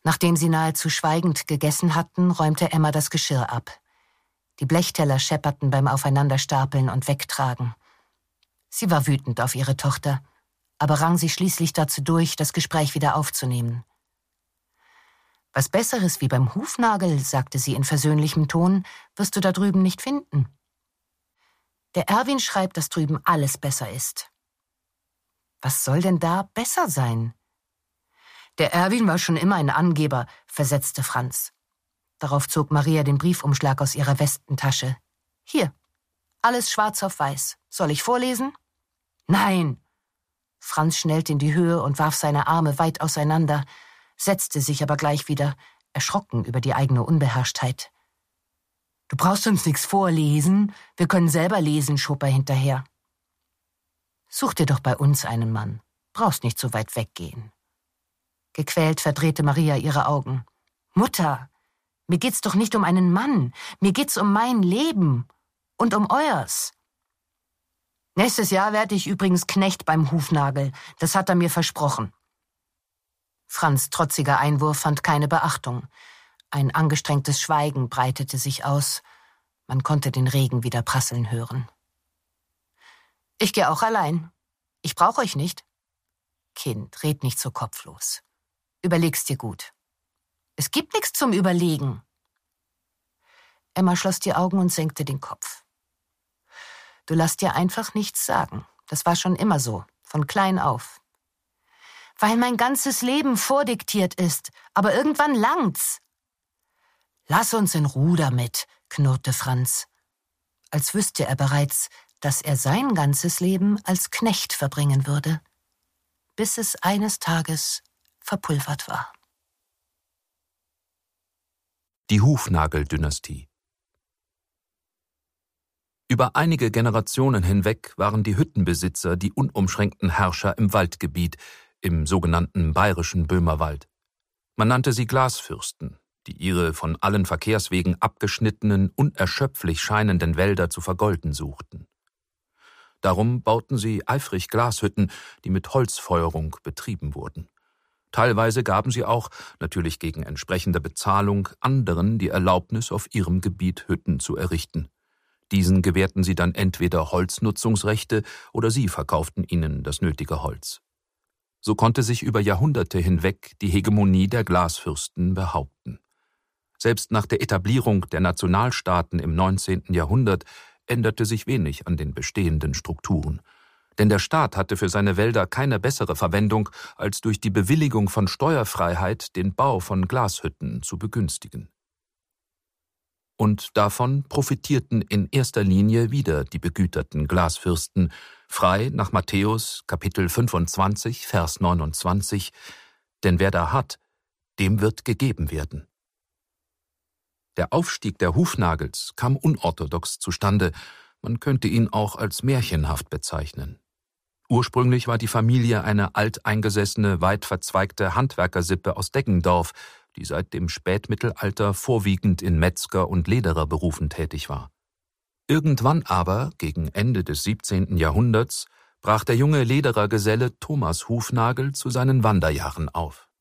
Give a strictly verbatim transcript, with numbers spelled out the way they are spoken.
Nachdem sie nahezu schweigend gegessen hatten, räumte Emma das Geschirr ab. Die Blechteller schepperten beim Aufeinanderstapeln und Wegtragen. Sie war wütend auf ihre Tochter, aber rang sich schließlich dazu durch, das Gespräch wieder aufzunehmen. »Was Besseres wie beim Hufnagel«, sagte sie in versöhnlichem Ton, »wirst du da drüben nicht finden. Der Erwin schreibt, dass drüben alles besser ist.« »Was soll denn da besser sein?« »Der Erwin war schon immer ein Angeber«, versetzte Franz. Darauf zog Maria den Briefumschlag aus ihrer Westentasche. »Hier, alles schwarz auf weiß. Soll ich vorlesen?« »Nein!« Franz schnellte in die Höhe und warf seine Arme weit auseinander, setzte sich aber gleich wieder, erschrocken über die eigene Unbeherrschtheit. »Du brauchst uns nichts vorlesen, wir können selber lesen«, schob er hinterher. »Such dir doch bei uns einen Mann, brauchst nicht so weit weggehen.« Gequält verdrehte Maria ihre Augen. »Mutter, mir geht's doch nicht um einen Mann, mir geht's um mein Leben und um euers. Nächstes Jahr werde ich übrigens Knecht beim Hufnagel, das hat er mir versprochen.« Franz' trotziger Einwurf fand keine Beachtung. Ein angestrengtes Schweigen breitete sich aus. Man konnte den Regen wieder prasseln hören. »Ich gehe auch allein. Ich brauche euch nicht.« »Kind, red nicht so kopflos. Überleg's dir gut. Es gibt nichts zum Überlegen.« Emma schloss die Augen und senkte den Kopf. »Du lass dir einfach nichts sagen. Das war schon immer so, von klein auf.« »Weil mein ganzes Leben vordiktiert ist, aber irgendwann langt's.« »Lass uns in Ruhe damit«, knurrte Franz, als wüsste er bereits, dass er sein ganzes Leben als Knecht verbringen würde, bis es eines Tages verpulvert war. Die Hufnagel-Dynastie. Über einige Generationen hinweg waren die Hüttenbesitzer die unumschränkten Herrscher im Waldgebiet, im sogenannten bayerischen Böhmerwald. Man nannte sie Glasfürsten, die ihre von allen Verkehrswegen abgeschnittenen, unerschöpflich scheinenden Wälder zu vergolden suchten. Darum bauten sie eifrig Glashütten, die mit Holzfeuerung betrieben wurden. Teilweise gaben sie auch, natürlich gegen entsprechende Bezahlung, anderen die Erlaubnis, auf ihrem Gebiet Hütten zu errichten. Diesen gewährten sie dann entweder Holznutzungsrechte oder sie verkauften ihnen das nötige Holz. So konnte sich über Jahrhunderte hinweg die Hegemonie der Glasfürsten behaupten. Selbst nach der Etablierung der Nationalstaaten im neunzehnten Jahrhundert änderte sich wenig an den bestehenden Strukturen. Denn der Staat hatte für seine Wälder keine bessere Verwendung, als durch die Bewilligung von Steuerfreiheit den Bau von Glashütten zu begünstigen. Und davon profitierten in erster Linie wieder die begüterten Glasfürsten, frei nach Matthäus Kapitel fünfundzwanzig, Vers neunundzwanzig, denn wer da hat, dem wird gegeben werden. Der Aufstieg der Hufnagels kam unorthodox zustande, man könnte ihn auch als märchenhaft bezeichnen. Ursprünglich war die Familie eine alteingesessene, weit verzweigte Handwerkersippe aus Deggendorf, die seit dem Spätmittelalter vorwiegend in Metzger- und Ledererberufen tätig war. Irgendwann aber, gegen Ende des siebzehnten Jahrhunderts, brach der junge Lederergeselle Thomas Hufnagel zu seinen Wanderjahren auf.